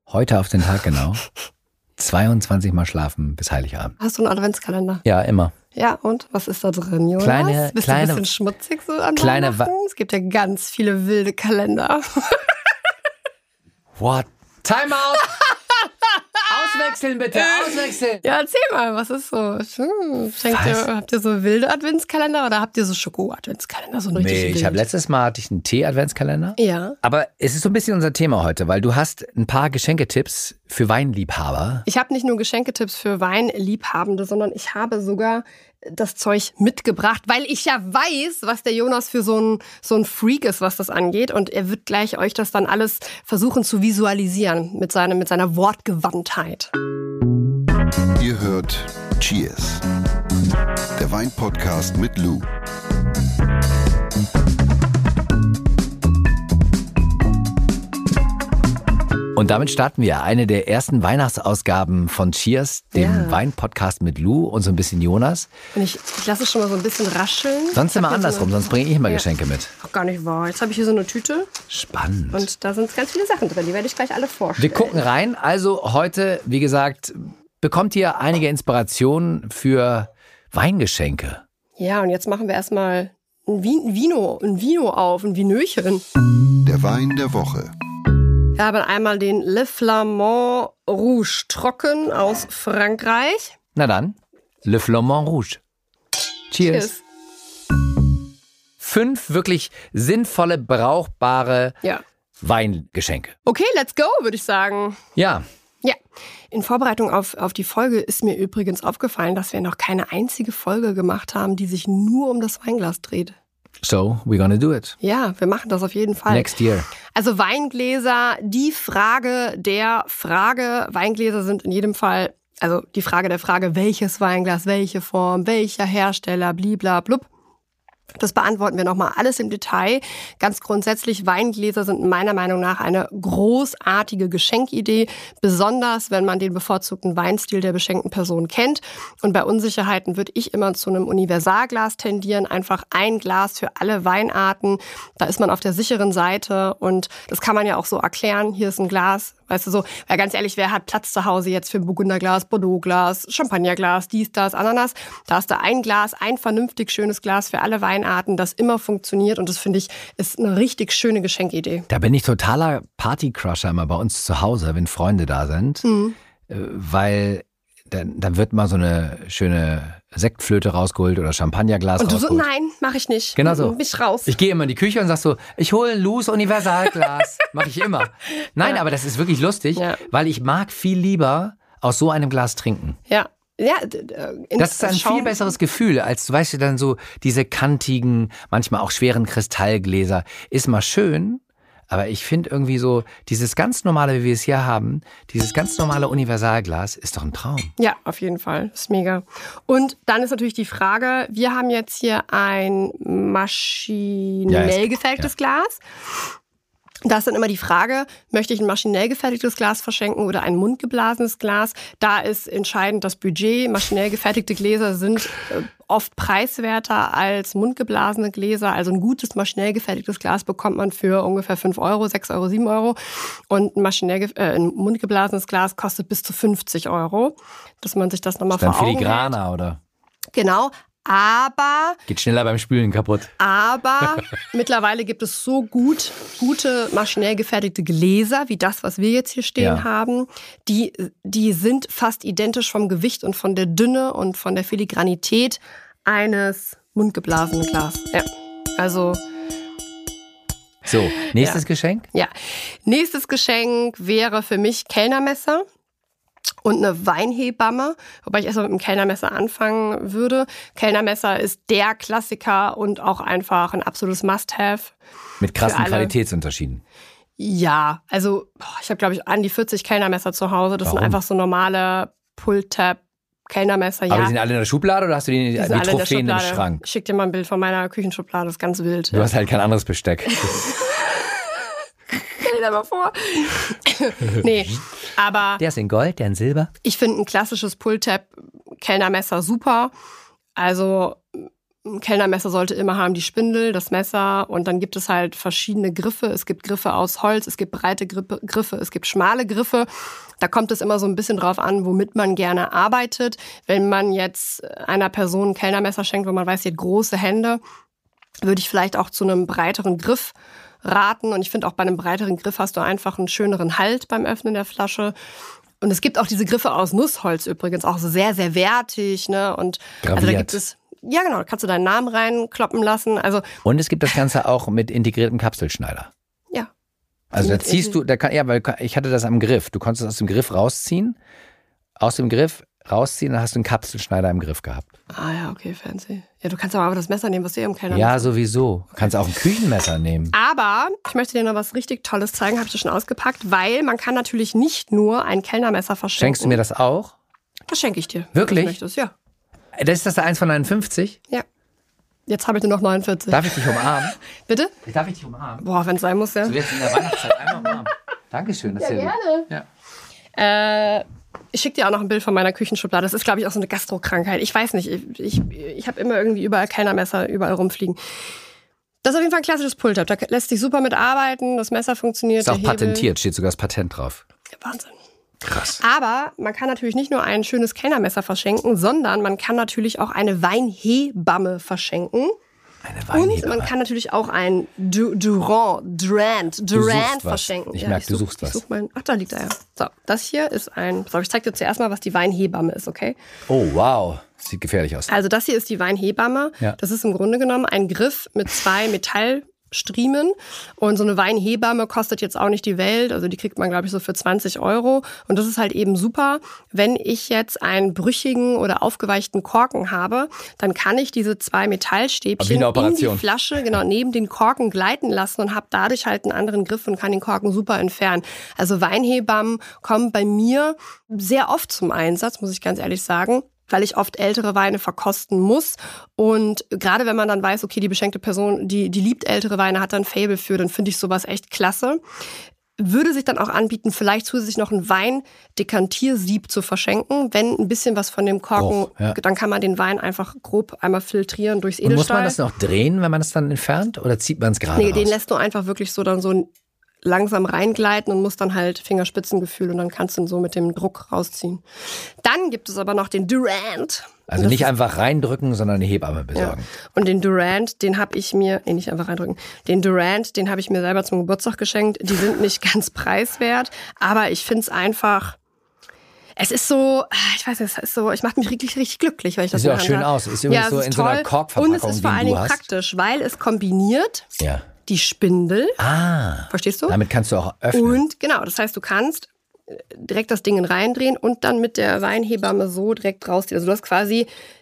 heute auf den Tag genau 22 Mal schlafen bis Heiligabend. Hast du einen Adventskalender? Ja, immer. Ja, und was ist da drin, Jonas? Bist du ein bisschen schmutzig so an Weihnachten? Es gibt ja ganz viele wilde Kalender. What? Time out! Auswechseln bitte, auswechseln! Ja, erzähl mal, was ist so? Habt ihr so wilde Adventskalender oder habt ihr so Schoko-Adventskalender? So Nee, letztes Mal hatte ich einen Tee-Adventskalender. Ja. Aber es ist so ein bisschen unser Thema heute, weil du hast ein paar Geschenketipps für Weinliebhaber. Ich habe nicht nur Geschenketipps für Weinliebhabende, sondern ich habe sogar das Zeug mitgebracht, weil ich ja weiß, was der Jonas für so ein Freak ist, was das angeht. Und er wird gleich euch das dann alles versuchen zu visualisieren mit seiner Wortgewandtheit. Ihr hört Cheers, der Wein-Podcast mit Lou. Und damit starten wir eine der ersten Weihnachtsausgaben von Cheers, dem Wein-Podcast mit Lou und so ein bisschen Jonas. Und ich lasse es schon mal so ein bisschen rascheln. Sonst immer andersrum, sonst bringe ich immer Geschenke mit. Auch gar nicht wahr. Jetzt habe ich hier so eine Tüte. Spannend. Und da sind ganz viele Sachen drin, die werde ich gleich alle vorstellen. Wir gucken rein. Also heute, wie gesagt, bekommt ihr einige Inspirationen für Weingeschenke. Ja, und jetzt machen wir erstmal ein Vino auf, ein Vinöchen. Der Wein der Woche. Wir haben einmal den Le Flamand Rouge trocken aus Frankreich. Na dann, Le Flamand Rouge. Cheers. 5 wirklich sinnvolle, brauchbare Weingeschenke. Okay, let's go, würde ich sagen. Ja. Ja, in Vorbereitung auf die Folge ist mir übrigens aufgefallen, dass wir noch keine einzige Folge gemacht haben, die sich nur um das Weinglas dreht. So, we're gonna do it. Ja, wir machen das auf jeden Fall. Next year. Also Weingläser, die Frage der Frage. Weingläser sind in jedem Fall, also die Frage der Frage, welches Weinglas, welche Form, welcher Hersteller, bliblablub. Das beantworten wir nochmal alles im Detail. Ganz grundsätzlich, Weingläser sind meiner Meinung nach eine großartige Geschenkidee, besonders wenn man den bevorzugten Weinstil der beschenkten Person kennt. Und bei Unsicherheiten würde ich immer zu einem Universalglas tendieren, einfach ein Glas für alle Weinarten. Da ist man auf der sicheren Seite und das kann man ja auch so erklären. Hier ist ein Glas, weißt du so, weil ganz ehrlich, wer hat Platz zu Hause jetzt für ein Burgunderglas, Bordeauxglas, Champagnerglas, dies, das, Ananas? Da hast du ein Glas, ein vernünftig schönes Glas für alle Weinarten, das immer funktioniert und das finde ich ist eine richtig schöne Geschenkidee. Da bin ich totaler Partycrusher immer bei uns zu Hause, wenn Freunde da sind, weil dann wird mal so eine schöne Sektflöte rausgeholt oder Champagnerglas rausgeholt. Und du so, nein, mache ich nicht. Genau so. Bin ich raus. Ich gehe immer in die Küche und sag so, ich hole ein Loose Universalglas. Mache ich immer. Nein, aber das ist wirklich lustig, weil ich mag viel lieber aus so einem Glas trinken. Ja. Ja, das ist ein viel besseres Gefühl, als du weißt, dann so diese kantigen, manchmal auch schweren Kristallgläser. Ist mal schön, aber ich finde irgendwie so, dieses ganz normale, wie wir es hier haben, dieses ganz normale Universalglas ist doch ein Traum. Ja, auf jeden Fall. Ist mega. Und dann ist natürlich die Frage, wir haben jetzt hier ein maschinell gefertigtes Glas. Da ist dann immer die Frage, möchte ich ein maschinell gefertigtes Glas verschenken oder ein mundgeblasenes Glas? Da ist entscheidend das Budget. Maschinell gefertigte Gläser sind oft preiswerter als mundgeblasene Gläser. Also ein gutes maschinell gefertigtes Glas bekommt man für ungefähr 5 Euro, 6 Euro, 7 Euro. Und ein mundgeblasenes Glas kostet bis zu 50 Euro. Dass man sich das nochmal vor Augen hält. Dann filigraner, oder? Genau. Aber... Geht schneller beim Spülen kaputt. Aber mittlerweile gibt es so gute maschinell gefertigte Gläser, wie das, was wir jetzt hier stehen haben. Die sind fast identisch vom Gewicht und von der Dünne und von der Filigranität eines mundgeblasenen Glas. Ja, also... So, nächstes Geschenk? Ja, nächstes Geschenk wäre für mich Kellnermesser. Und eine Weinhebamme, wobei ich erstmal mit dem Kellnermesser anfangen würde. Kellnermesser ist der Klassiker und auch einfach ein absolutes Must-Have. Mit krassen Qualitätsunterschieden. Ja, also ich habe, glaube ich, an die 40 Kellnermesser zu Hause. Das sind einfach so normale Pull-Tab-Kellnermesser. Aber die sind alle in der Schublade oder hast du die Trophäen im Schrank? Ich schicke dir mal ein Bild von meiner Küchenschublade, das ist ganz wild. Du hast halt kein anderes Besteck. Stell dir da mal vor. Nee, aber... Der ist in Gold, der in Silber. Ich finde ein klassisches Pull-Tab-Kellnermesser super. Also ein Kellnermesser sollte immer haben die Spindel, das Messer und dann gibt es halt verschiedene Griffe. Es gibt Griffe aus Holz, es gibt breite Griffe, es gibt schmale Griffe. Da kommt es immer so ein bisschen drauf an, womit man gerne arbeitet. Wenn man jetzt einer Person ein Kellnermesser schenkt, wo man weiß, sie hat große Hände, würde ich vielleicht auch zu einem breiteren Griff raten. Und ich finde auch bei einem breiteren Griff hast du einfach einen schöneren Halt beim Öffnen der Flasche. Und es gibt auch diese Griffe aus Nussholz übrigens, auch so sehr, sehr wertig. Ne? Und graviert. also da gibt es, ja genau, da kannst du deinen Namen reinkloppen lassen. Also, und es gibt das Ganze auch mit integriertem Kapselschneider. Ja. Also da ziehst du, weil ich hatte das am Griff. Du konntest es aus dem Griff rausziehen, dann hast du einen Kapselschneider im Griff gehabt. Ah ja, okay, fancy. Ja, du kannst aber das Messer nehmen, was du im Keller hast. Ja, sowieso. Du kannst auch ein Küchenmesser nehmen. Aber ich möchte dir noch was richtig Tolles zeigen, habe ich dir schon ausgepackt, weil man kann natürlich nicht nur ein Kellnermesser verschenken. Schenkst du mir das auch? Das schenke ich dir. Wirklich? Wenn du möchtest, ja. Das ist das 1 von 59? Ja. Jetzt habe ich nur noch 49. Darf ich dich umarmen? Bitte? Darf ich dich umarmen? Boah, wenn es sein muss, ja. So jetzt in der Weihnachtszeit einmal umarmen. Dankeschön. Das Ja, gerne. Ja. Ich schicke dir auch noch ein Bild von meiner Küchenschublade. Das ist, glaube ich, auch so eine Gastrokrankheit. Ich weiß nicht. Ich habe immer irgendwie überall Kellnermesser überall rumfliegen. Das ist auf jeden Fall ein klassisches Pulltab. Da lässt sich super mit arbeiten. Das Messer funktioniert. Ist auch patentiert. Steht sogar das Patent drauf. Wahnsinn. Krass. Aber man kann natürlich nicht nur ein schönes Kellnermesser verschenken, sondern man kann natürlich auch eine Weinhebamme verschenken. Eine Weinhebamme. Und man kann natürlich auch ein Durand verschenken. Ich merke, du suchst was. Ach, da liegt er ja. So, das hier ist ich zeig dir zuerst mal, was die Weinhebamme ist, okay? Oh, wow. Sieht gefährlich aus. Also das hier ist die Weinhebamme. Ja. Das ist im Grunde genommen ein Griff mit 2 Metallstriemen. Und so eine Weinhebamme kostet jetzt auch nicht die Welt. Also die kriegt man, glaube ich, so für 20 €. Und das ist halt eben super. Wenn ich jetzt einen brüchigen oder aufgeweichten Korken habe, dann kann ich diese 2 Metallstäbchen in die Flasche neben den Korken gleiten lassen und habe dadurch halt einen anderen Griff und kann den Korken super entfernen. Also Weinhebammen kommen bei mir sehr oft zum Einsatz, muss ich ganz ehrlich sagen, weil ich oft ältere Weine verkosten muss. Und gerade wenn man dann weiß, okay, die beschenkte Person, die liebt ältere Weine, hat dann ein Faible für, dann finde ich sowas echt klasse. Würde sich dann auch anbieten, vielleicht zusätzlich noch ein Weindekantiersieb zu verschenken. Wenn ein bisschen was von dem Korken, dann kann man den Wein einfach grob einmal filtrieren durchs Edelstahl. Und muss man das noch drehen, wenn man es dann entfernt? Oder zieht man es gerade raus? Den lässt du einfach wirklich so dann so langsam reingleiten und musst dann halt Fingerspitzengefühl und dann kannst du ihn so mit dem Druck rausziehen. Dann gibt es aber noch den Durand. Also nicht einfach reindrücken, sondern eine Hebamme besorgen. Ja. Und den Durand, den habe ich mir, nicht einfach reindrücken, den Durand, den habe ich mir selber zum Geburtstag geschenkt. Die sind nicht ganz preiswert, aber ich finde es einfach, es ist so, ich weiß nicht, es ist so, ich mache mich richtig, richtig glücklich, weil ich das sieht auch schön aus. Ist irgendwie so in so einer Korkverpackung, und es ist vor allen Dingen praktisch, weil es kombiniert die Spindel. Verstehst du? Damit kannst du auch öffnen. Und genau, das heißt, du kannst direkt das Ding reindrehen und dann mit der Weinhebamme so direkt rausziehen. Also du hast quasi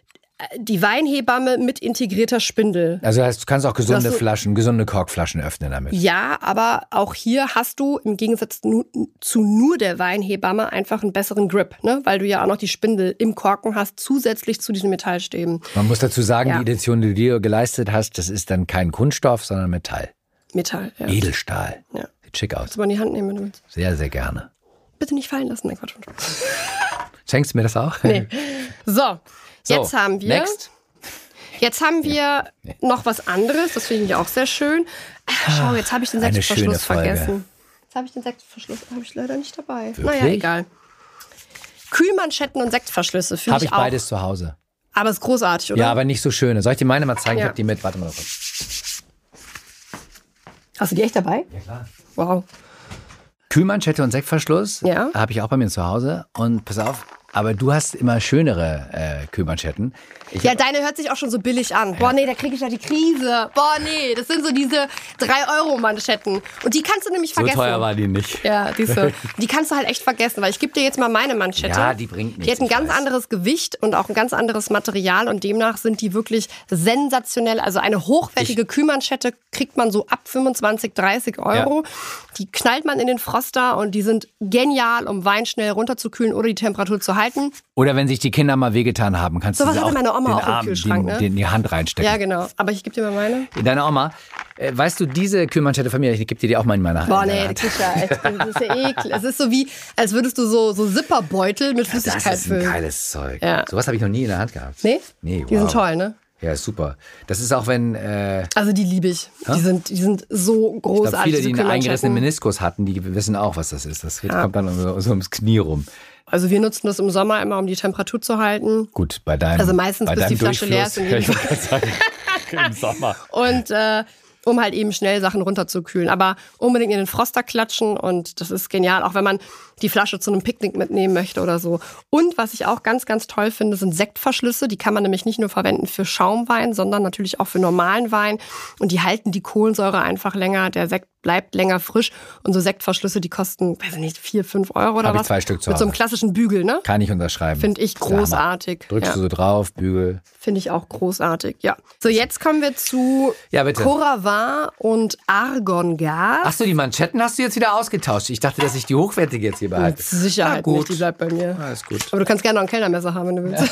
die Weinhebamme mit integrierter Spindel. Also das heißt, du kannst auch gesunde Korkflaschen öffnen damit. Ja, aber auch hier hast du im Gegensatz zu nur der Weinhebamme einfach einen besseren Grip, ne? Weil du ja auch noch die Spindel im Korken hast, zusätzlich zu diesen Metallstäben. Man muss dazu sagen, die Edition, die du dir geleistet hast, das ist dann kein Kunststoff, sondern Metall. Metall, ja. Edelstahl. Ja. Sieht schick aus. Kannst du mal in die Hand nehmen, wenn du willst. Sehr, sehr gerne. Bitte nicht fallen lassen. Nein, Quatsch. Schenkst du mir das auch? Nee. So, jetzt haben wir... Next. Jetzt haben wir noch was anderes, das finde ich auch sehr schön. Schau, jetzt habe ich den Sektverschluss vergessen. Jetzt habe ich den Sektverschluss leider nicht dabei. Wirklich? Naja, egal. Kühlmanschetten und Sektverschlüsse finde ich auch. Habe ich beides zu Hause. Aber ist großartig, oder? Ja, aber nicht so schöne. Soll ich dir meine mal zeigen? Ich habe die mit. Warte mal. Hast du die echt dabei? Ja, klar. Wow. Kühlmanschette und Sektverschluss habe ich auch bei mir zu Hause. Und pass auf, aber du hast immer schönere Kühlmanschetten. Deine hört sich auch schon so billig an. Boah, nee, da kriege ich ja die Krise. Boah, nee, das sind so diese 3-Euro-Manschetten. Und die kannst du nämlich vergessen. So teuer war die nicht. Ja, die kannst du halt echt vergessen, weil ich gebe dir jetzt mal meine Manschette. Ja, die bringt nichts. Die hat ein ganz anderes Gewicht und auch ein ganz anderes Material und demnach sind die wirklich sensationell. Also eine hochwertige Kühlmanschette kriegt man so ab 25, 30 Euro. Ja. Die knallt man in den Froster und die sind genial, um Wein schnell runterzukühlen oder die Temperatur zu halten. Oder wenn sich die Kinder mal wehgetan haben, kannst du sie auch meine Oma auch im Kühlschrank, in die Hand reinstecken. Ja, genau. Aber ich gebe dir mal meine. Deine Oma, weißt du, diese Kühlmanschette von mir, ich gebe dir die auch mal in meine Hand. Boah, nee, das ist ja echt, das ist ja ekel. Es ist so wie, als würdest du so Zipperbeutel mit Flüssigkeit füllen. Das ist ein geiles Zeug. Ja. Sowas habe ich noch nie in der Hand gehabt. Nee? Nee, wow. Die sind toll, ne? Ja, super. Das ist auch wenn... Also die liebe ich. Die sind so großartig. Ich glaube, viele, die einen eingerissenen Meniskus. Meniskus hatten, die wissen auch, was das ist. Das kommt dann so ums Knie rum. Also wir nutzen das im Sommer immer, um die Temperatur zu halten. Gut, bei deinem Also meistens, bis die Flasche leer ist. Ich wollte gerade sagen, im Sommer. Und um halt eben schnell Sachen runterzukühlen. Aber unbedingt in den Froster klatschen und das ist genial, auch wenn man die Flasche zu einem Picknick mitnehmen möchte oder so. Und was ich auch ganz, ganz toll finde, sind Sektverschlüsse. Die kann man nämlich nicht nur verwenden für Schaumwein, sondern natürlich auch für normalen Wein. Und die halten die Kohlensäure einfach länger. Der Sekt bleibt länger frisch. Und so Sektverschlüsse, die kosten, weiß ich nicht, 4, 5 Euro oder Hab was. ich 2 Stück zu Mit Hause. so einem klassischen Bügel, ne? Kann ich unterschreiben. Finde ich großartig. Drückst du so drauf, Bügel. Finde ich auch großartig, ja. So, jetzt kommen wir zu Coravin und Argongas. Ach so, die Manschetten hast du jetzt wieder ausgetauscht. Ich dachte, dass ich die hochwertige jetzt hier behalte. Mit Sicherheit nicht, die bleibt bei mir. Alles gut. Aber du kannst gerne noch ein Kellnermesser haben, wenn du willst.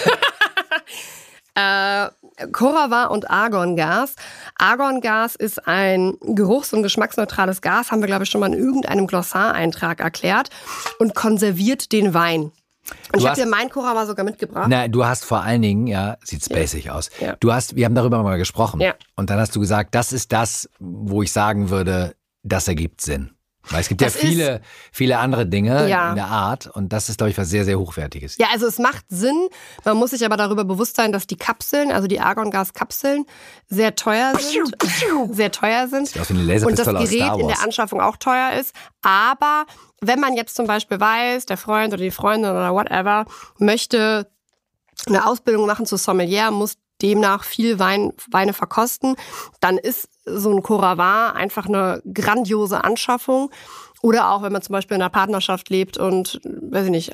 Coravin und Argongas. Argongas ist ein geruchs- und geschmacksneutrales Gas, haben wir, glaube ich, schon mal in irgendeinem Glossareintrag erklärt, und konserviert den Wein. Und ich habe dir meinen Coravin sogar mitgebracht. Na, du hast vor allen Dingen, sieht spacig aus. Ja. Wir haben darüber mal gesprochen. Ja. Und dann hast du gesagt, das ist das, wo ich sagen würde, das ergibt Sinn. Weil es gibt das viele andere Dinge in der Art und das ist, glaube ich, was sehr, sehr Hochwertiges. Ja, also es macht Sinn. Man muss sich aber darüber bewusst sein, dass die Kapseln, also die Argongas-Kapseln, sehr teuer sind. Sieht aus wie eine Laserpistole und das aus Gerät Star Wars. in der Anschaffung auch teuer ist. Aber wenn man jetzt zum Beispiel weiß, der Freund oder die Freundin oder whatever möchte eine Ausbildung machen zur Sommelier, muss demnach viel Weine verkosten, dann ist so ein Coravin einfach eine grandiose Anschaffung. Oder auch, wenn man zum Beispiel in einer Partnerschaft lebt und, weiß ich nicht,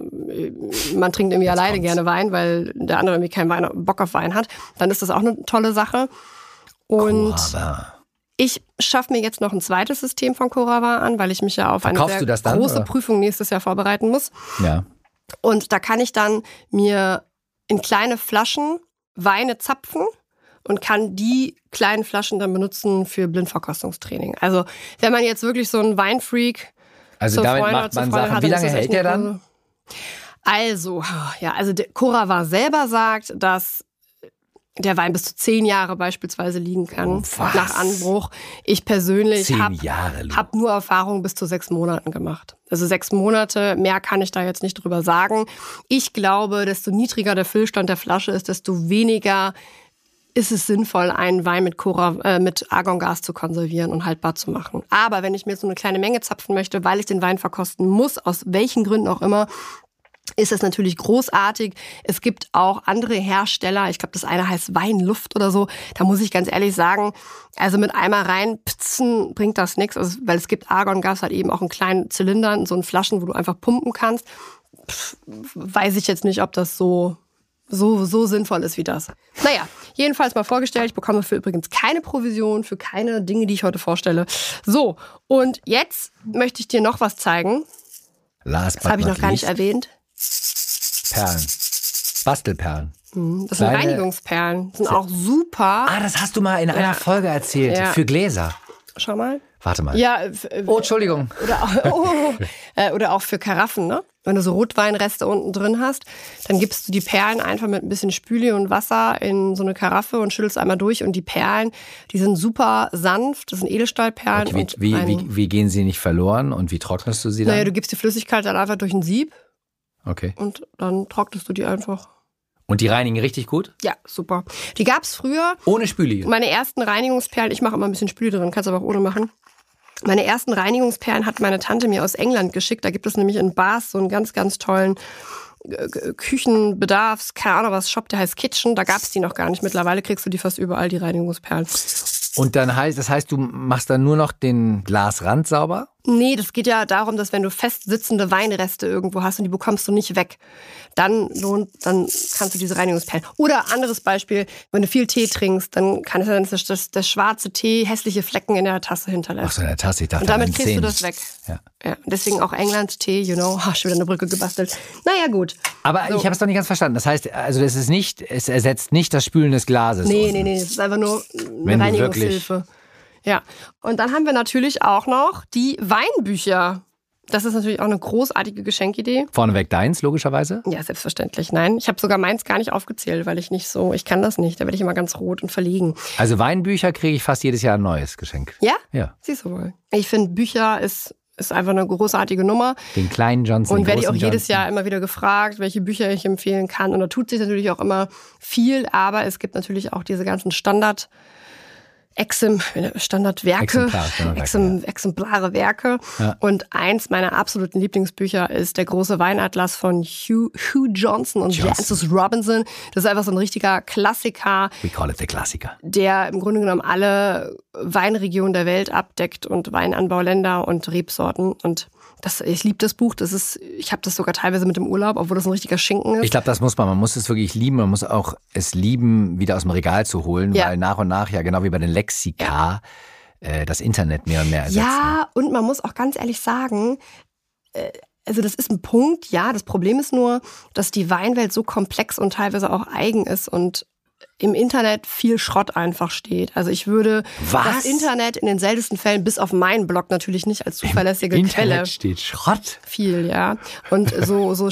man trinkt irgendwie alleine gerne Wein, weil der andere irgendwie keinen Bock auf Wein hat, dann ist das auch eine tolle Sache. Und ich schaffe mir jetzt noch ein zweites System von Coravin an, weil ich mich ja auf eine sehr große Prüfung nächstes Jahr vorbereiten muss. Ja. Und da kann ich dann mir in kleine Flaschen Weine zapfen und kann die kleinen Flaschen dann benutzen für Blindverkostungstraining. Also wenn man jetzt wirklich so ein Weinfreak also damit macht man Sachen, hat, wie lange hält der dann? Also der Coravin selber sagt, dass der Wein bis zu 10 Jahre beispielsweise liegen kann, nach Anbruch. Ich persönlich habe nur Erfahrung bis zu 6 Monaten gemacht. Also 6 Monate, mehr kann ich da jetzt nicht drüber sagen. Ich glaube, desto niedriger der Füllstand der Flasche ist, desto weniger ist es sinnvoll, einen Wein mit Argongas zu konservieren und haltbar zu machen. Aber wenn ich mir so eine kleine Menge zapfen möchte, weil ich den Wein verkosten muss, aus welchen Gründen auch immer, ist es natürlich großartig. Es gibt auch andere Hersteller, ich glaube, das eine heißt Weinluft oder so. Da muss ich ganz ehrlich sagen, also mit einmal reinpitzen bringt das nichts, also, weil es gibt Argongas halt eben auch in kleinen Zylindern, in so in Flaschen, wo du einfach pumpen kannst. Weiß ich jetzt nicht, ob das so sinnvoll ist wie das. Naja, jedenfalls mal vorgestellt, ich bekomme für übrigens keine Provision, für keine Dinge, die ich heute vorstelle. So, und jetzt möchte ich dir noch was zeigen. Das habe ich noch gar nicht erwähnt. Perlen. Bastelperlen. Das sind Reinigungsperlen. Das sind auch super. Das hast du mal in einer Folge erzählt. Ja. Für Gläser. Schau mal. Warte mal. Ja, Entschuldigung. Oder auch für Karaffen, ne? Wenn du so Rotweinreste unten drin hast, dann gibst du die Perlen einfach mit ein bisschen Spüli und Wasser in so eine Karaffe und schüttelst einmal durch. Und die Perlen, die sind super sanft. Das sind Edelstahlperlen. Okay, wie gehen sie nicht verloren und wie trocknest du sie dann? Naja, du gibst die Flüssigkeit dann einfach durch ein Sieb. Okay. Und dann trocknest du die einfach. Und die reinigen richtig gut? Ja, super. Die gab's früher. Ohne Spüli? Meine ersten Reinigungsperlen, ich mache immer ein bisschen Spüli drin, kannst aber auch ohne machen. Meine ersten Reinigungsperlen hat meine Tante mir aus England geschickt. Da gibt es nämlich in Bath so einen ganz, ganz tollen Küchenbedarfs, keine Ahnung was, Shop, der heißt Kitchen. Da gab's die noch gar nicht. Mittlerweile kriegst du die fast überall, die Reinigungsperlen. Und dann das heißt, du machst dann nur noch den Glasrand sauber? Nee, das geht ja darum, dass wenn du fest sitzende Weinreste irgendwo hast und die bekommst du nicht weg, dann kannst du diese Reinigungsperlen. Oder anderes Beispiel, wenn du viel Tee trinkst, dann kann es sein, dass der schwarze Tee hässliche Flecken in der Tasse hinterlässt. Ach so, in der Tasse, ich dachte, und damit kriegst du das weg. Ja. Deswegen auch England-Tee, schon wieder eine Brücke gebastelt. Naja, gut. Aber so. Ich habe es doch nicht ganz verstanden. Das heißt, also es ersetzt nicht das Spülen des Glases. Nee, es ist einfach nur eine Reinigungshilfe. Ja, und dann haben wir natürlich auch noch die Weinbücher. Das ist natürlich auch eine großartige Geschenkidee. Vorneweg deins, logischerweise? Ja, selbstverständlich. Nein, ich habe sogar meins gar nicht aufgezählt, weil ich kann das nicht. Da werde ich immer ganz rot und verlegen. Also Weinbücher kriege ich fast jedes Jahr ein neues Geschenk. Ja? Ja. Siehst du wohl. Ich finde, Bücher ist einfach eine großartige Nummer. Den kleinen Johnson, und werde ich auch jedes Johnson. Jahr immer wieder gefragt, welche Bücher ich empfehlen kann. Und da tut sich natürlich auch immer viel, aber es gibt natürlich auch diese ganzen Standardwerke, exemplare Werke. Ja. Und eins meiner absoluten Lieblingsbücher ist der große Weinatlas von Hugh Johnson und Jancis Robinson. Das ist einfach so ein richtiger Klassiker. We call it the Klassiker. Der im Grunde genommen alle Weinregionen der Welt abdeckt und Weinanbauländer und Rebsorten. Und ich liebe das Buch. Ich habe das sogar teilweise mit im Urlaub, obwohl das ein richtiger Schinken ist. Ich glaube, das muss man. Man muss es wirklich lieben. Man muss auch es lieben, wieder aus dem Regal zu holen, weil nach und nach, ja genau wie bei den Lexika, das Internet mehr und mehr ersetzt. Ja, und man muss auch ganz ehrlich sagen, also das ist ein Punkt, ja, das Problem ist nur, dass die Weinwelt so komplex und teilweise auch eigen ist und im Internet viel Schrott einfach steht. Also ich würde das Internet in den seltensten Fällen, bis auf meinen Blog natürlich nicht als zuverlässige Quelle. Im Internet steht Schrott? Viel, ja. Und so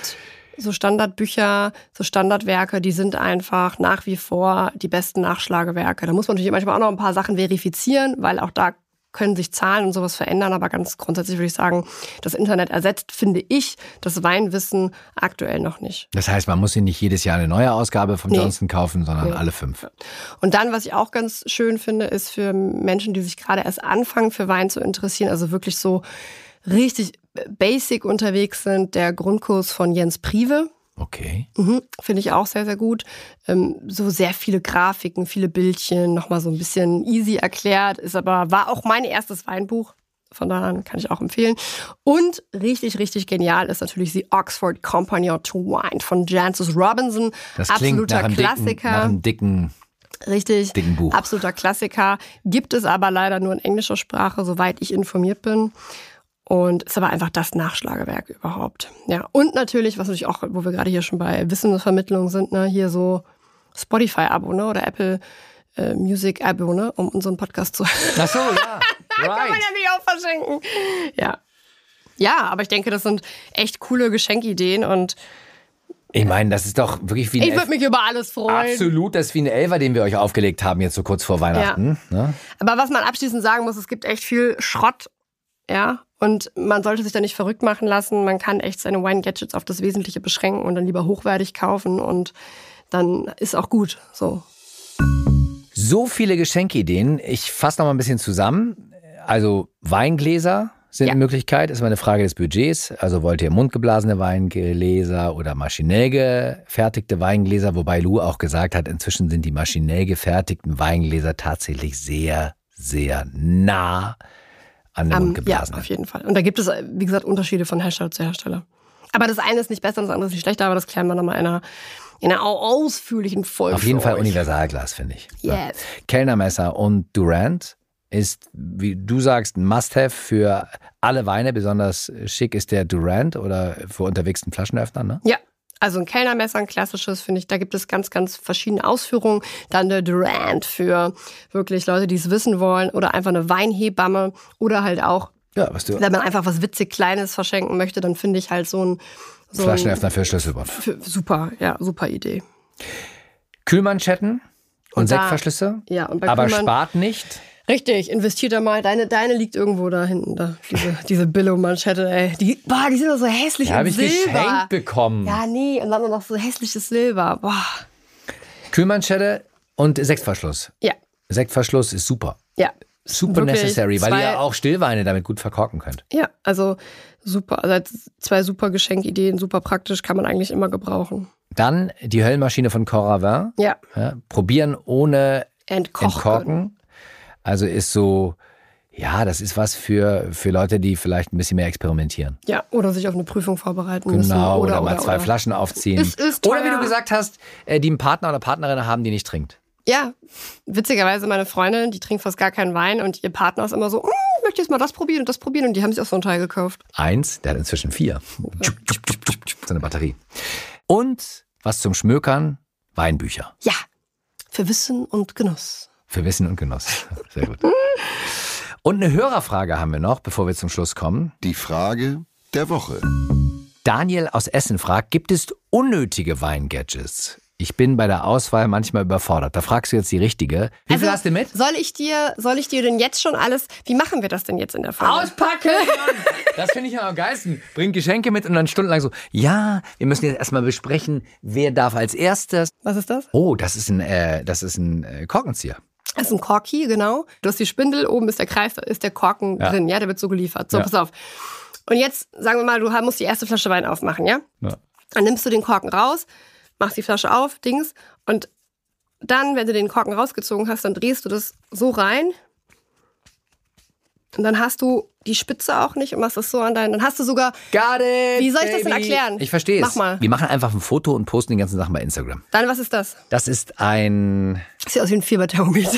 Standardbücher, so Standardwerke, die sind einfach nach wie vor die besten Nachschlagewerke. Da muss man natürlich manchmal auch noch ein paar Sachen verifizieren, weil auch da können sich Zahlen und sowas verändern, aber ganz grundsätzlich würde ich sagen, das Internet ersetzt, finde ich, das Weinwissen aktuell noch nicht. Das heißt, man muss sich nicht jedes Jahr eine neue Ausgabe von Johnson kaufen, sondern alle 5. Und dann, was ich auch ganz schön finde, ist für Menschen, die sich gerade erst anfangen, für Wein zu interessieren, also wirklich so richtig basic unterwegs sind, der Grundkurs von Jens Prive. Okay. Finde ich auch sehr, sehr gut. So sehr viele Grafiken, viele Bildchen, nochmal so ein bisschen easy erklärt, war auch mein erstes Weinbuch. Von daher kann ich auch empfehlen. Und richtig, richtig genial ist natürlich die Oxford Companion to Wine von Jancis Robinson. Das absoluter klingt Klassiker. nach einem dicken Buch. Absoluter Klassiker. Gibt es aber leider nur in englischer Sprache, soweit ich informiert bin. Und ist aber einfach das Nachschlagewerk überhaupt. Ja, und natürlich, was natürlich auch, wo wir gerade hier schon bei Wissensvermittlung sind, ne, hier so Spotify-Abo, ne, oder Apple Music-Abo, ne, um unseren Podcast zu Ach so, ja. Kann man ja nicht auch verschenken. Ja. Ja, aber ich denke, das sind echt coole Geschenkideen und ich meine, das ist doch wirklich wie ich würde mich über alles freuen. Absolut, das ist wie ein Elfer, den wir euch aufgelegt haben, jetzt so kurz vor Weihnachten. Ja. Ne? Aber was man abschließend sagen muss, es gibt echt viel Schrott, ja, und man sollte sich da nicht verrückt machen lassen. Man kann echt seine Wine-Gadgets auf das Wesentliche beschränken und dann lieber hochwertig kaufen und dann ist auch gut. So viele Geschenkideen. Ich fasse noch mal ein bisschen zusammen. Also Weingläser sind eine Möglichkeit, ist immer eine Frage des Budgets. Also wollt ihr mundgeblasene Weingläser oder maschinell gefertigte Weingläser? Wobei Lou auch gesagt hat, inzwischen sind die maschinell gefertigten Weingläser tatsächlich sehr, sehr nah an der mundgeblasenen. Ja, auf jeden Fall. Und da gibt es, wie gesagt, Unterschiede von Hersteller zu Hersteller. Aber das eine ist nicht besser und das andere ist nicht schlechter, aber das klären wir nochmal in einer ausführlichen Folge. Auf jeden Fall Universalglas, finde ich. Yes. Ja. Kellnermesser und Durant ist, wie du sagst, ein Must-have für alle Weine. Besonders schick ist der Durant oder für unterwegs einen Flaschenöffner, ne? Ja. Also ein Kellnermesser, ein klassisches, finde ich, da gibt es ganz, ganz verschiedene Ausführungen. Dann der Durant für wirklich Leute, die es wissen wollen oder einfach eine Weinhebamme oder halt auch, wenn man einfach was witzig Kleines verschenken möchte, dann finde ich halt so ein Flaschenöffner für Schlüsselbund. Super Idee. Kühlmanschetten und Sektverschlüsse, ja, und bei aber Kühlmann, spart nicht. Richtig, investiert da mal. Deine liegt irgendwo da hinten, da. Diese Billo-Manschette, ey. Die sind doch so hässlich in Silber. Habe ich geschenkt bekommen. Ja, nee, und dann noch so hässliches Silber. Boah. Kühlmanschette und Sektverschluss. Ja. Sektverschluss ist super. Ja. Super necessary, weil ihr ja auch Stillweine damit gut verkorken könnt. Ja, also super. Also 2 super Geschenkideen, super praktisch, kann man eigentlich immer gebrauchen. Dann die Höllenmaschine von Coravin. Ja. Probieren ohne Entkorken. Also ist so, ja, das ist was für Leute, die vielleicht ein bisschen mehr experimentieren. Ja, oder sich auf eine Prüfung vorbereiten müssen. Genau, oder mal 2 Flaschen aufziehen. Ist teuer. Oder wie du gesagt hast, die einen Partner oder Partnerin haben, die nicht trinkt. Ja, witzigerweise meine Freundin, die trinkt fast gar keinen Wein und ihr Partner ist immer so, ich möchte jetzt mal das probieren und das probieren und die haben sich auch so ein Teil gekauft. 1, der hat inzwischen 4. So eine Batterie. Und was zum Schmökern, Weinbücher. Ja, für Wissen und Genuss. Für Wissen und Genuss. Sehr gut. Und eine Hörerfrage haben wir noch, bevor wir zum Schluss kommen. Die Frage der Woche. Daniel aus Essen fragt, gibt es unnötige Weingadgets? Ich bin bei der Auswahl manchmal überfordert. Da fragst du jetzt die richtige. Wie viel hast du mit? Soll ich dir denn jetzt schon alles, wie machen wir das denn jetzt in der Folge? Auspacken! Das finde ich am geilsten. Bring Geschenke mit und dann stundenlang so, ja, wir müssen jetzt erstmal besprechen, wer darf als erstes. Was ist das? Oh, das ist ein Korkenzieher. Das ist ein Korki, genau. Du hast die Spindel, oben ist der Kreis, da ist der Korken drin, ja, der wird so geliefert. So, pass auf. Und jetzt, sagen wir mal, du musst die erste Flasche Wein aufmachen, ja? Dann nimmst du den Korken raus, machst die Flasche auf, und dann, wenn du den Korken rausgezogen hast, dann drehst du das so rein und dann hast du die Spitze auch nicht und machst das so an dann hast du sogar... Got it, wie soll ich das denn erklären? Ich verstehe es. Mach mal. Wir machen einfach ein Foto und posten die ganzen Sachen bei Instagram. Dann, was ist das? Das ist ein... Sieht aus wie ein Fieberthermometer.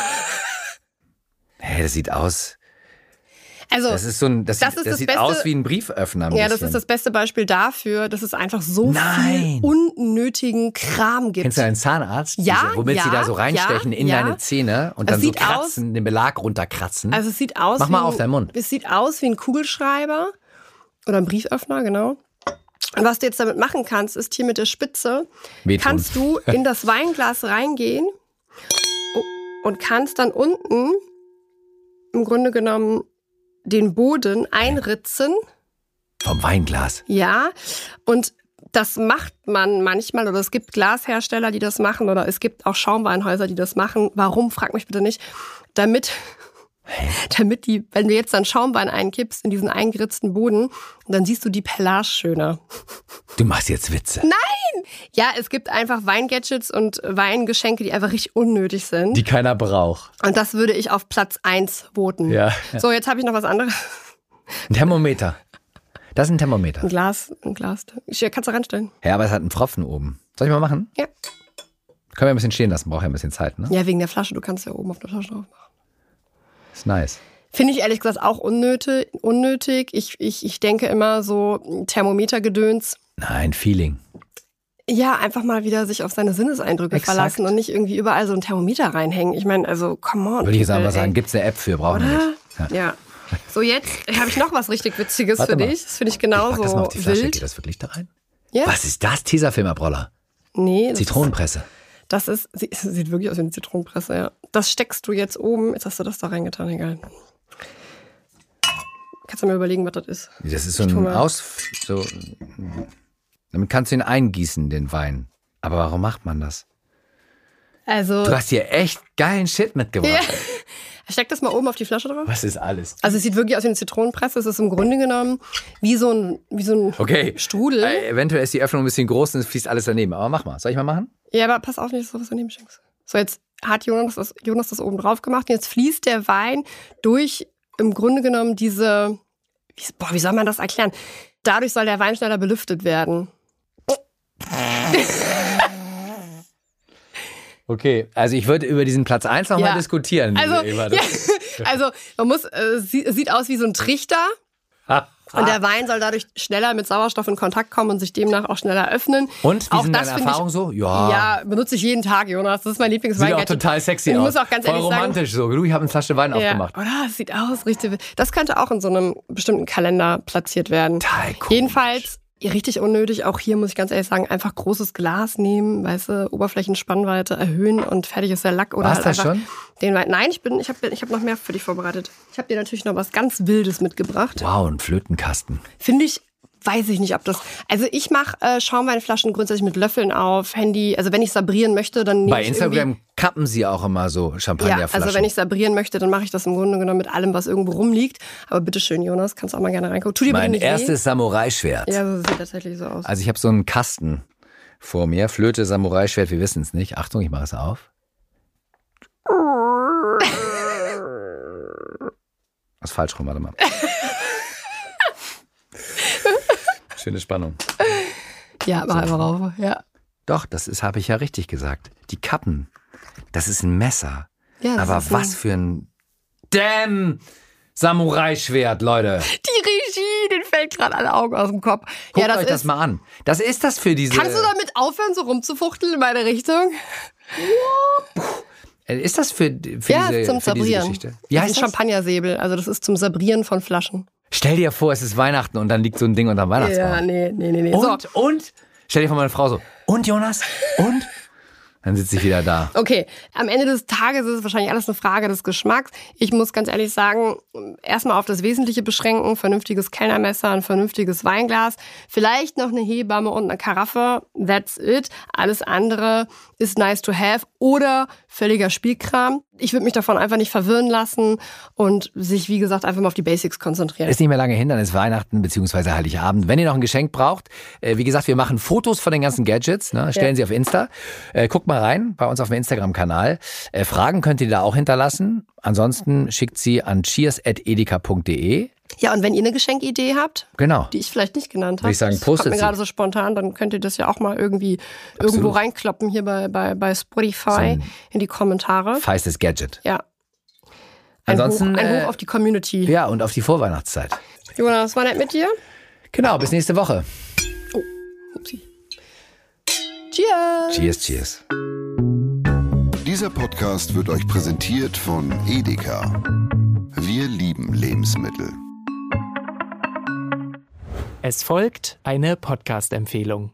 Hey, das sieht aus... Also, das sieht aus wie ein Brieföffner. Ja, das ist das beste Beispiel dafür, dass es einfach so viel unnötigen Kram gibt. Kennst du einen Zahnarzt? Ja, womit sie da so reinstechen in deine Zähne und dann so kratzen, den Belag runterkratzen. Also es sieht aus Mach mal auf deinen Mund. Es sieht aus wie ein Kugelschreiber oder ein Brieföffner, genau. Und was du jetzt damit machen kannst, ist hier mit der Spitze, kannst du in das Weinglas reingehen und kannst dann unten im Grunde genommen den Boden einritzen. Vom Weinglas? Ja, und das macht man manchmal, oder es gibt Glashersteller, die das machen, oder es gibt auch Schaumweinhäuser, die das machen. Warum? Frag mich bitte nicht. Damit wenn du jetzt dann Schaumwein einkippst in diesen eingeritzten Boden, dann siehst du die Perlage schöner. Du machst jetzt Witze. Nein! Ja, es gibt einfach Weingadgets und Weingeschenke, die einfach richtig unnötig sind. Die keiner braucht. Und das würde ich auf Platz 1 voten. Ja. So, jetzt habe ich noch was anderes. Ein Thermometer. Das ist ein Thermometer. Ein Glas. Kannst du reinstellen. Ja, aber es hat einen Pfropfen oben. Soll ich mal machen? Ja. Können wir ein bisschen stehen lassen, braucht ja ein bisschen Zeit, ne? Ja, wegen der Flasche. Du kannst ja oben auf der Flasche drauf machen. Ist nice. Finde ich ehrlich gesagt auch unnötig. Ich denke immer so Thermometergedöns. Nein, Feeling. Ja, einfach mal wieder sich auf seine Sinneseindrücke verlassen und nicht irgendwie überall so ein Thermometer reinhängen. Ich meine, also, come on. Würde ich jetzt einfach sagen, gibt's eine App für, brauchen wir nicht. Ja. So, jetzt habe ich noch was richtig Witziges für dich. Das finde ich genauso das mal auf die Flasche. wild. Geht das wirklich da rein? Ja. Was ist das? Tesafilm-Abroller? Nee. Zitronenpresse. Sieht wirklich aus wie eine Zitronenpresse, ja. Das steckst du jetzt oben. Jetzt hast du das da reingetan, egal. Kannst du mir überlegen, was das ist? Das ist damit kannst du ihn eingießen, den Wein. Aber warum macht man das? Also. Du hast hier echt geilen Shit mitgebracht. Ja. Steck das mal oben auf die Flasche drauf. Was ist alles? Also es sieht wirklich aus wie eine Zitronenpresse. Es ist im Grunde genommen wie so ein Strudel. Eventuell ist die Öffnung ein bisschen groß und es fließt alles daneben. Aber mach mal. Soll ich mal machen? Ja, aber pass auf, nicht, dass du was daneben schenkst. So, jetzt hat Jonas das oben drauf gemacht. Und jetzt fließt der Wein durch im Grunde genommen wie soll man das erklären? Dadurch soll der Wein schneller belüftet werden. Okay, also ich würde über diesen Platz 1 nochmal diskutieren. Also man muss, sieht aus wie so ein Trichter. Und der Wein soll dadurch schneller mit Sauerstoff in Kontakt kommen und sich demnach auch schneller öffnen. Und wie sind deine Erfahrungen so? Ja, benutze ich jeden Tag, Jonas. Das ist mein Lieblingswein. Sieht auch total sexy aus. Ich muss auch ganz ehrlich sagen, romantisch so. Du, ich habe eine Flasche Wein aufgemacht. Oder? Das sieht aus, richtig. Das könnte auch in so einem bestimmten Kalender platziert werden. Total cool. Jedenfalls richtig unnötig. Auch hier muss ich ganz ehrlich sagen, einfach großes Glas nehmen, weißt du, Oberflächenspannweite erhöhen und fertig ist der Lack. Oder war's halt das schon? Den Wein. Nein, ich hab noch mehr für dich vorbereitet. Ich habe dir natürlich noch was ganz Wildes mitgebracht. Wow, ein Flötenkasten. Finde ich, weiß ich nicht, ob das... Also ich mache Schaumweinflaschen grundsätzlich mit Löffeln auf, Handy. Also wenn ich sabrieren möchte, dann nehme Bei Instagram kappen sie auch immer so Champagnerflaschen. Ja, also wenn ich sabrieren möchte, dann mache ich das im Grunde genommen mit allem, was irgendwo rumliegt. Aber bitteschön, Jonas, kannst du auch mal gerne reingucken. Tu dir mein bitte nicht erstes Samurai-Schwert. Ja, so sieht tatsächlich so aus. Also ich habe so einen Kasten vor mir. Flöte, Samurai-Schwert, wir wissen es nicht. Achtung, ich mache es auf. Was falsch rum, warte mal. Schöne Spannung. Ja, mach einfach rauf. Ja. Doch, habe ich ja richtig gesagt. Die Kappen, das ist ein Messer. Ja, aber was für ein damn Samurai-Schwert, Leute. Die Regie, den fällt gerade alle Augen aus dem Kopf. Guckt euch das mal an. Das ist das für diese... Kannst du damit aufhören, so rumzufuchteln in meine Richtung? Ist das für zum diese Geschichte? Wie heißt das? Champagnersäbel. Also das ist zum Sabrieren von Flaschen. Stell dir vor, es ist Weihnachten und dann liegt so ein Ding unterm Weihnachtsbaum. Ja, nee. Und? Stell dir vor, meine Frau so, und Jonas? Und? Dann sitze ich wieder da. Okay, am Ende des Tages ist es wahrscheinlich alles eine Frage des Geschmacks. Ich muss ganz ehrlich sagen, erstmal auf das Wesentliche beschränken, vernünftiges Kellnermesser, ein vernünftiges Weinglas, vielleicht noch eine Hebamme und eine Karaffe, that's it. Alles andere ist nice to have oder völliger Spielkram. Ich würde mich davon einfach nicht verwirren lassen und sich, wie gesagt, einfach mal auf die Basics konzentrieren. Ist nicht mehr lange hin, dann ist Weihnachten bzw. Heiligabend. Wenn ihr noch ein Geschenk braucht, wie gesagt, wir machen Fotos von den ganzen Gadgets, ne? Stellen sie auf Insta. Guckt mal rein bei uns auf dem Instagram-Kanal. Fragen könnt ihr da auch hinterlassen. Ansonsten schickt sie an cheers@edeka.de. Ja, und wenn ihr eine Geschenkidee habt, genau, die ich vielleicht nicht genannt habe, ich sagen, postet mir gerade so spontan, dann könnt ihr das ja auch mal irgendwie irgendwo reinkloppen hier bei Spotify in die Kommentare. Feistes Gadget. Ja. Ansonsten ein Hoch auf die Community. Ja, und auf die Vorweihnachtszeit. Jonas, war nett mit dir? Genau, bis nächste Woche. Oh, upsie. Cheers. Cheers, cheers. Dieser Podcast wird euch präsentiert von Edeka. Wir lieben Lebensmittel. Es folgt eine Podcast-Empfehlung.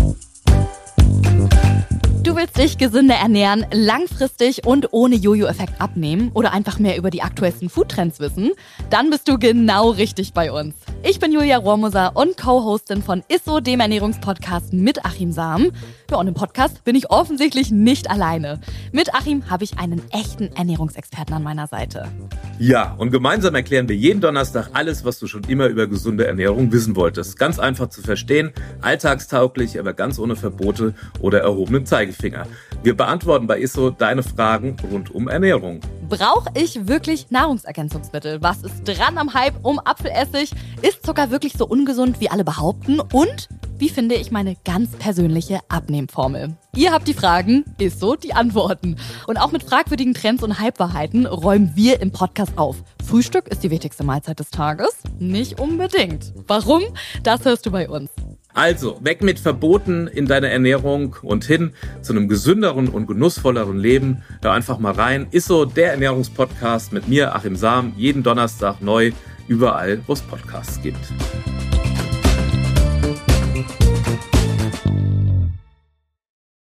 Du willst dich gesünder ernähren, langfristig und ohne Jojo-Effekt abnehmen oder einfach mehr über die aktuellsten Foodtrends wissen? Dann bist du genau richtig bei uns. Ich bin Julia Rohrmoser und Co-Hostin von Isso, dem Ernährungspodcast mit Achim Sam. Ja, und im Podcast bin ich offensichtlich nicht alleine. Mit Achim habe ich einen echten Ernährungsexperten an meiner Seite. Ja, und gemeinsam erklären wir jeden Donnerstag alles, was du schon immer über gesunde Ernährung wissen wolltest. Ganz einfach zu verstehen, alltagstauglich, aber ganz ohne Verbote oder erhobenen Zeigefinger. Wir beantworten bei Isso deine Fragen rund um Ernährung. Brauche ich wirklich Nahrungsergänzungsmittel? Was ist dran am Hype um Apfelessig? Ist Zucker wirklich so ungesund, wie alle behaupten? Und wie finde ich meine ganz persönliche Abnehmformel? Ihr habt die Fragen, Isso die Antworten. Und auch mit fragwürdigen Trends und Halbwahrheiten räumen wir im Podcast auf. Frühstück ist die wichtigste Mahlzeit des Tages? Nicht unbedingt. Warum? Das hörst du bei uns. Also, weg mit Verboten in deiner Ernährung und hin zu einem gesünderen und genussvolleren Leben. Hör einfach mal rein. Isso, der Ernährungspodcast mit mir, Achim Sam, jeden Donnerstag neu, überall, wo es Podcasts gibt.